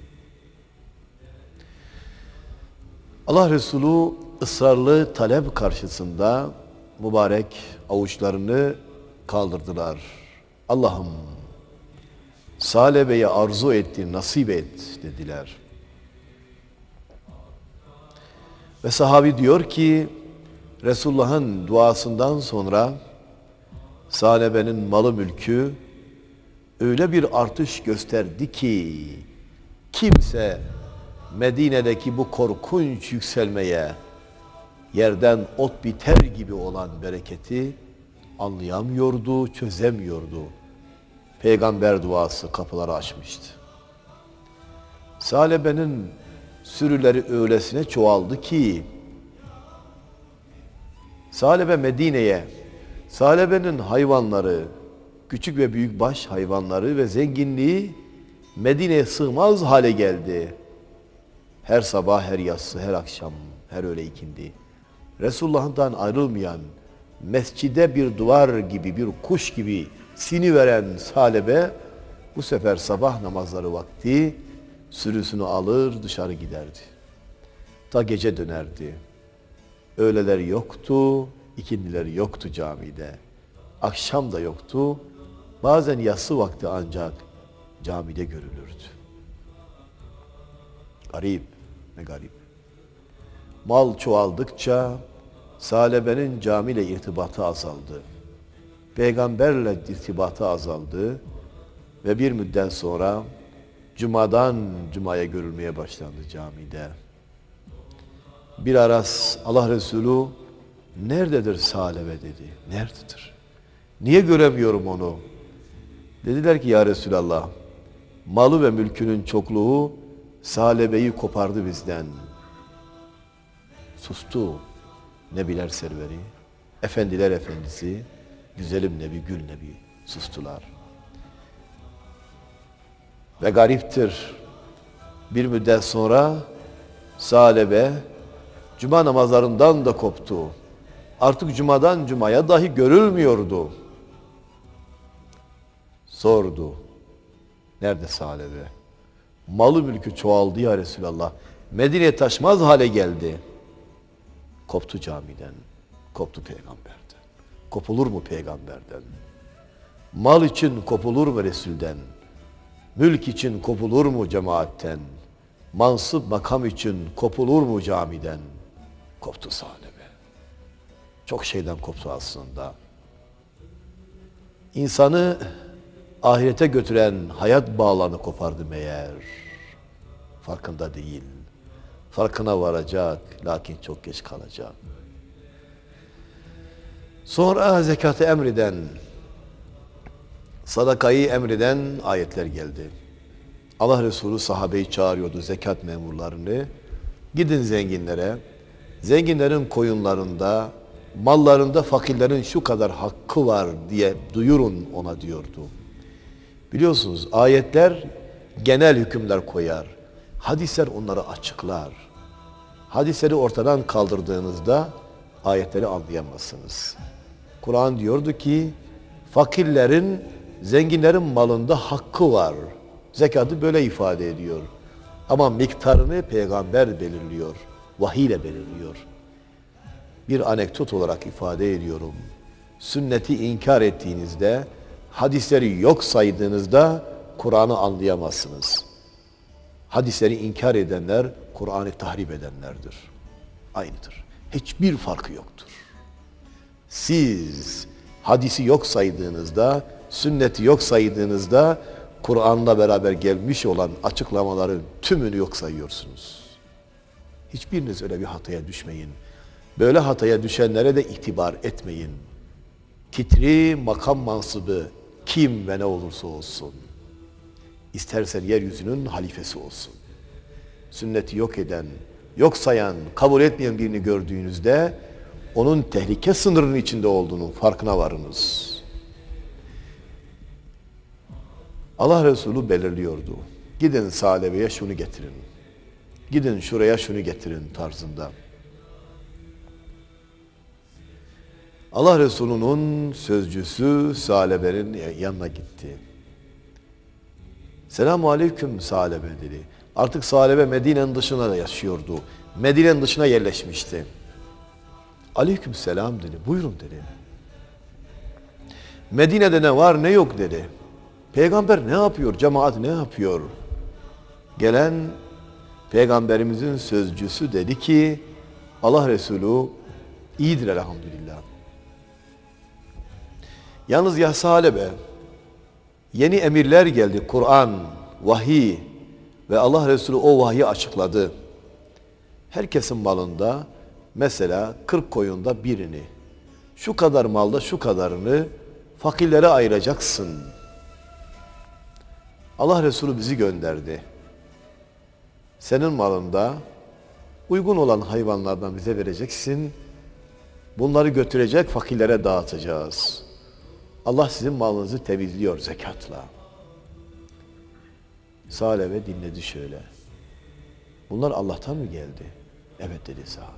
Allah Resulü ısrarlı talep karşısında mübarek avuçlarını kaldırdılar. Allah'ım Salebe'ye arzu ettiğin nasip et dediler. Ve sahabi diyor ki Resulullah'ın duasından sonra Salebe'nin malı mülkü öyle bir artış gösterdi ki kimse Medine'deki bu korkunç yükselmeye, yerden ot biter gibi olan bereketi anlayamıyordu, çözemiyordu. Peygamber duası kapıları açmıştı. Salebe'nin sürüleri öylesine çoğaldı ki Salebe Medine'ye, Salebe'nin hayvanları, küçük ve büyük baş hayvanları ve zenginliği Medine'ye sığmaz hale geldi. Her sabah, her yatsı, her akşam, her öğle ikindi. Resulullah'tan ayrılmayan, mescide bir duvar gibi, bir kuş gibi siniveren Salebe, bu sefer sabah namazları vakti sürüsünü alır dışarı giderdi. Ta gece dönerdi. Öğleleri yoktu, ikindileri yoktu camide. Akşam da yoktu. Bazen yatsı vakti ancak camide görülürdü. Garip ve garip. Mal çoğaldıkça Salebe'nin camiyle irtibatı azaldı. Peygamberle irtibatı azaldı ve bir müddet sonra cumadan cumaya görülmeye başlandı camide. Bir aras Allah Resulü nerededir Salebe dedi. Nerededir? Niye göremiyorum onu? Dediler ki ya Resulallah malı ve mülkünün çokluğu Salebe'yi kopardı bizden. Sustu Nebiler serveri, efendiler efendisi, güzelim Nebi, gül Nebi sustular. Ve gariptir, bir müddet sonra Salebe cuma namazlarından da koptu. Artık cumadan cumaya dahi görülmüyordu. Sordu. Nerede Sa'lebe? Malı mülkü çoğaldı ya Resulallah. Medine'ye taşmaz hale geldi. Koptu camiden. Koptu peygamberden. Kopulur mu peygamberden? Mal için kopulur mu Resul'den? Mülk için kopulur mu cemaatten? Mansıp makam için kopulur mu camiden? Koptu Sa'lebe. Çok şeyden koptu aslında. İnsanı ahirete götüren hayat bağlarını kopardı meğer. Farkında değil. Farkına varacak, lakin çok geç kalacak. Sonra zekatı emreden, sadakayı emreden ayetler geldi. Allah Resulü sahabeyi çağırıyordu, zekat memurlarını. Gidin zenginlere, zenginlerin koyunlarında, mallarında fakirlerin şu kadar hakkı var diye duyurun ona diyordu. Biliyorsunuz ayetler genel hükümler koyar. Hadisler onları açıklar. Hadisleri ortadan kaldırdığınızda ayetleri anlayamazsınız. Kur'an diyordu ki fakirlerin, zenginlerin malında hakkı var. Zekatı böyle ifade ediyor. Ama miktarını peygamber belirliyor. Vahiy ile belirliyor. Bir anekdot olarak ifade ediyorum. Sünneti inkar ettiğinizde, hadisleri yok saydığınızda Kur'an'ı anlayamazsınız. Hadisleri inkar edenler, Kur'an'ı tahrip edenlerdir. Aynıdır. Hiçbir farkı yoktur. Siz hadisi yok saydığınızda, sünneti yok saydığınızda, Kur'an'la beraber gelmiş olan açıklamaların tümünü yok sayıyorsunuz. Hiçbiriniz öyle bir hataya düşmeyin. Böyle hataya düşenlere de itibar etmeyin. Titri, makam mansıbı kim ve ne olursa olsun. İstersen yeryüzünün halifesi olsun. Sünneti yok eden, yok sayan, kabul etmeyen birini gördüğünüzde onun tehlike sınırının içinde olduğunun farkına varınız. Allah Resulü belirliyordu. Gidin Sa'lebe'ye şunu getirin. Gidin şuraya şunu getirin tarzında. Allah Resulü'nün sözcüsü Sa'lebe'nin yanına gitti. Selamun aleyküm Sa'lebe dedi. Artık Sa'lebe Medine'nin dışına da yaşıyordu. Medine'nin dışına yerleşmişti. Aleyküm selam dedi. Buyurun dedi. Medine'de ne var ne yok dedi. Peygamber ne yapıyor? Cemaat ne yapıyor? Gelen Peygamberimizin sözcüsü dedi ki Allah Resulü iyidir elhamdülillah. Yalnız ya Sa'lebe yeni emirler geldi. Kur'an, vahiy ve Allah Resulü o vahyi açıkladı. Herkesin malında mesela 40 koyunda birini, şu kadar malda şu kadarını fakirlere ayıracaksın. Allah Resulü bizi gönderdi. Senin malında uygun olan hayvanlardan bize vereceksin. Bunları götürecek fakirlere dağıtacağız. Allah sizin malınızı temizliyor zekatla. Sa'lebe dinledi şöyle. Bunlar Allah'tan mı geldi? Evet dedi sahabi.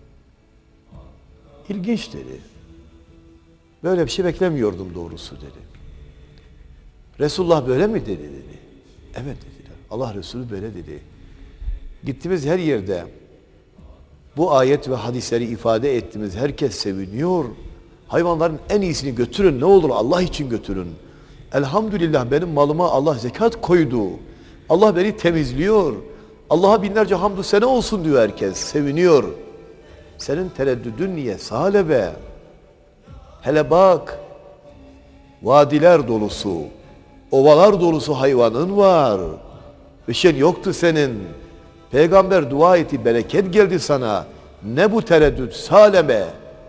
İlginç dedi. Böyle bir şey beklemiyordum doğrusu dedi. Resulullah böyle mi dedi? Evet dediler. Allah Resulü böyle dedi. Gittiğimiz her yerde bu ayet ve hadisleri ifade ettiğimiz herkes seviniyor. Hayvanların en iyisini götürün, ne olur Allah için götürün. Elhamdülillah benim malıma Allah zekat koydu. Allah beni temizliyor. Allah'a binlerce hamdü sene olsun diyor herkes, seviniyor. Senin tereddüdün niye Sa'lebe? Hele bak, vadiler dolusu, ovalar dolusu hayvanın var. Bir şey yoktu senin. Peygamber dua etti, bereket geldi sana. Ne bu tereddüt Sa'lebe?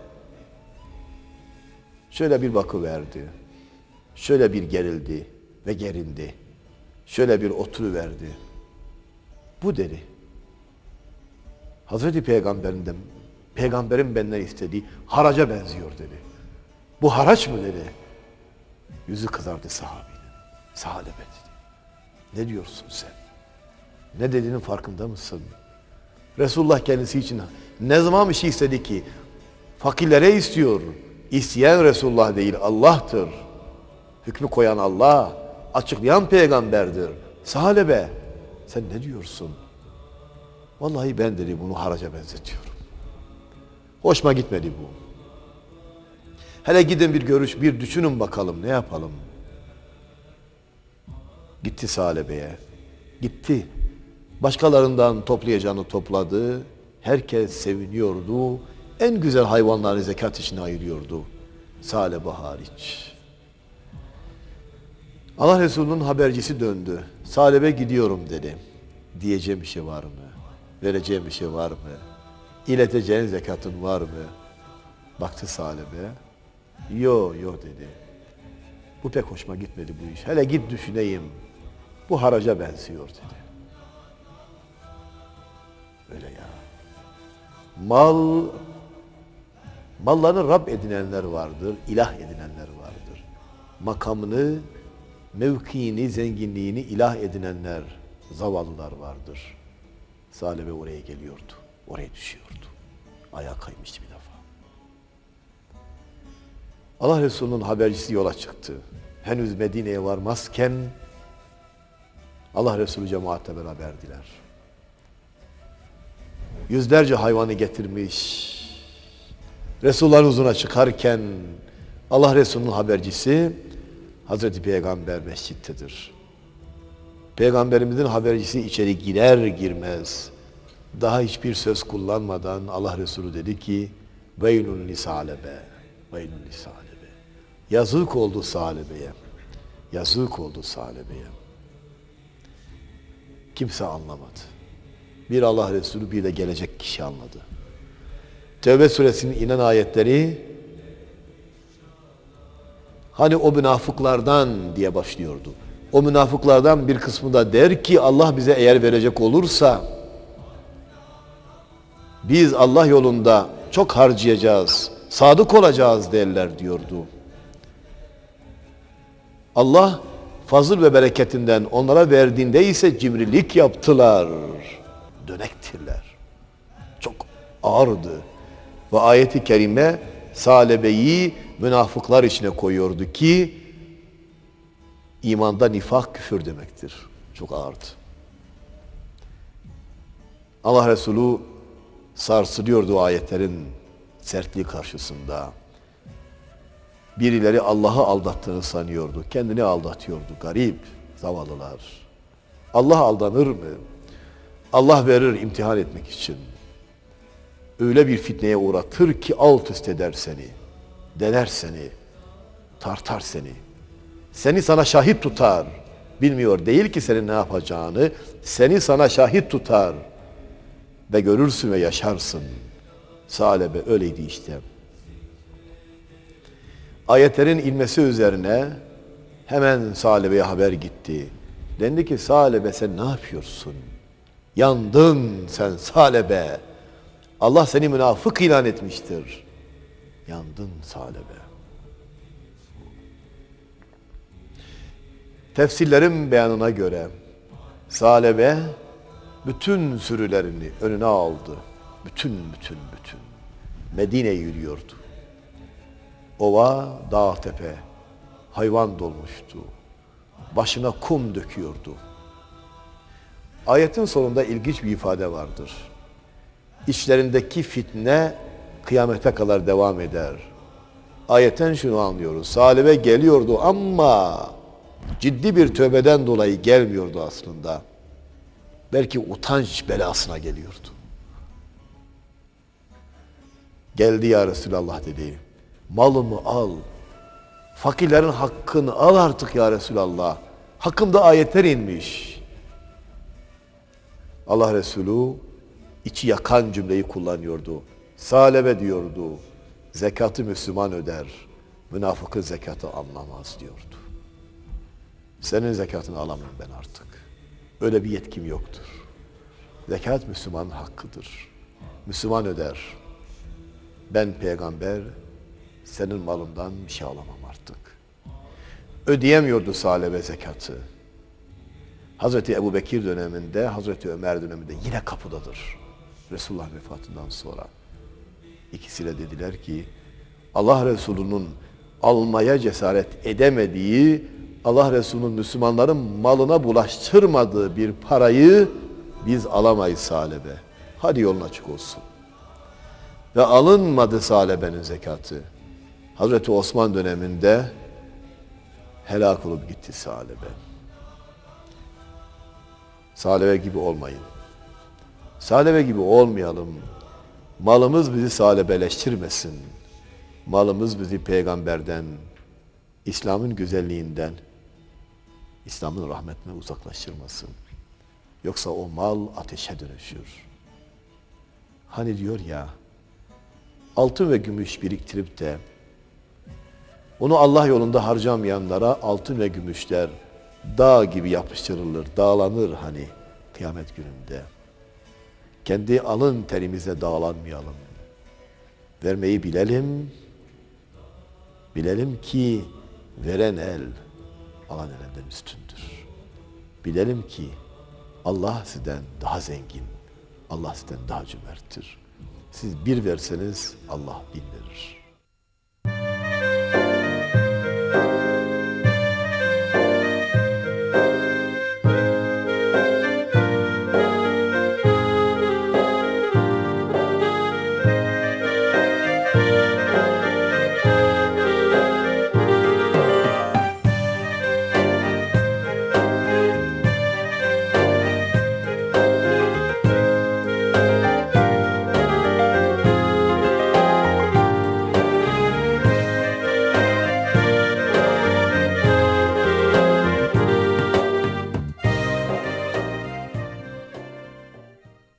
Şöyle bir bakıverdi. Şöyle bir gerildi ve gerindi. Şöyle bir oturuverdi. Bu dedi. Hazreti Peygamberin benden istediği haraca benziyor dedi. Bu haraç mı dedi. Yüzü kızardı sahabinin. Sa'lebe dedi. Ne diyorsun sen? Ne dediğinin farkında mısın? Resulullah kendisi için ne zaman bir şey istedi ki? Fakirlere istiyor. İsteyen Resulullah değil, Allah'tır. Hükmü koyan Allah. açıklayan peygamberdir. Salebe, sen ne diyorsun? Vallahi ben dedi bunu haraca benzetiyorum. Hoşuma gitmedi bu. Hele gidin bir düşünün bakalım ne yapalım. Gitti Salebe'ye. Gitti. Başkalarından toplayacağını topladı. Herkes seviniyordu. En güzel hayvanları zekat için ayırıyordu. Salebe hariç. Allah Resulü'nün habercisi döndü. Salebe gidiyorum dedi. Diyeceğim bir şey var mı? Vereceğim bir şey var mı? İleteceğin zekatın var mı? Baktı Salebe. Yo dedi. Bu pek hoşuma gitmedi bu iş. Hele git düşüneyim. Bu haraca benziyor dedi. Öyle ya. Mallarını Rab edinenler vardır, ilah edinenler vardır. Makamını, mevkiini, zenginliğini ilah edinenler, zavallılar vardır. Salebe oraya geliyordu, oraya düşüyordu. Ayağa kaymıştı bir defa. Allah Resulü'nün habercisi yola çıktı. Henüz Medine'ye varmazken Allah Resulü cemaatle beraberdiler. Yüzlerce hayvanı getirmiş. Resulullah'ın huzuruna çıkarken Allah Resulü'nün habercisi Hazreti Peygamber mescittedir. Peygamberimizin habercisi içeri girer girmez daha hiçbir söz kullanmadan Allah Resulü dedi ki veylun li Salebe, veylun li Salebe. Yazık oldu Salebe'ye. Yazık oldu Salebe'ye. Kimse anlamadı. Bir Allah Resulü bir de gelecek kişi anladı. Tevbe suresinin inen ayetleri hani o münafıklardan diye başlıyordu. O münafıklardan bir kısmı da der ki Allah bize eğer verecek olursa biz Allah yolunda çok harcayacağız, sadık olacağız derler diyordu. Allah fazıl ve bereketinden onlara verdiğinde ise cimrilik yaptılar. Dönektirler. Çok ağırdı. Ve ayet-i kerime Salebe'yi münafıklar içine koyuyordu ki imanda nifak küfür demektir. Çok ağırdı. Allah Resulü sarsılıyordu ayetlerin sertliği karşısında. Birileri Allah'ı aldattığını sanıyordu. Kendini aldatıyordu. Garip, zavallılar. Allah aldanır mı? Allah verir imtihan etmek için. Öyle bir fitneye uğratır ki alt üst eder seni. Dener seni. Tartar seni. Seni sana şahit tutar. Bilmiyor değil ki senin ne yapacağını. Seni sana şahit tutar. Ve görürsün ve yaşarsın. Salebe öyleydi işte. Ayetlerin inmesi üzerine hemen Salebe'ye haber gitti. Dendi ki Salebe sen ne yapıyorsun? Yandın sen Salebe. Allah seni münafık ilan etmiştir. Yandın Salebe. Tefsirlerin beyanına göre Salebe bütün sürülerini önüne aldı. Bütün. Medine'ye yürüyordu. Ova, dağ, tepe, hayvan dolmuştu. Başına kum döküyordu. Ayetin sonunda ilginç bir ifade vardır. İçlerindeki fitne kıyamete kadar devam eder. Ayetten şunu anlıyoruz. Salebe geliyordu ama ciddi bir tövbeden dolayı gelmiyordu aslında. Belki utanç belasına geliyordu. Geldi ya Resulallah dedi. Malımı al. Fakirlerin hakkını al artık ya Resulallah. Hakkımda ayetler inmiş. Allah Resulü içi yakan cümleyi kullanıyordu. Salebe diyordu. Zekatı Müslüman öder. Münafıkın zekatı anlamaz diyordu. Senin zekatını alamam ben artık. Öyle bir yetkim yoktur. Zekat Müslümanın hakkıdır. Müslüman öder. Ben peygamber senin malından bir şey alamam artık. Ödeyemiyordu Salebe zekatı. Hazreti Ebu Bekir döneminde, Hazreti Ömer döneminde yine kapıdadır. Resulullah vefatından sonra. İkisiyle dediler ki Allah Resulü'nün almaya cesaret edemediği Allah Resulü'nün Müslümanların malına bulaştırmadığı bir parayı biz alamayız salebe. Hadi yolun açık olsun. Ve alınmadı salebenin zekatı. Hazreti Osman döneminde helak olup gitti salebe. Salebe gibi olmayın. Salebe gibi olmayalım. Malımız bizi salebeleştirmesin. Malımız bizi peygamberden, İslam'ın güzelliğinden, İslam'ın rahmetine uzaklaştırmasın. Yoksa o mal ateşe dönüşür. Hani diyor ya, altın ve gümüş biriktirip de onu Allah yolunda harcamayanlara altın ve gümüşler dağ gibi yapıştırılır, dağlanır hani kıyamet gününde. Kendi alın terimize dağlanmayalım. Vermeyi bilelim. Bilelim ki veren el alan elden üstündür. Bilelim ki Allah sizden daha zengin, Allah sizden daha cömerttir. Siz bir verseniz Allah bin verir.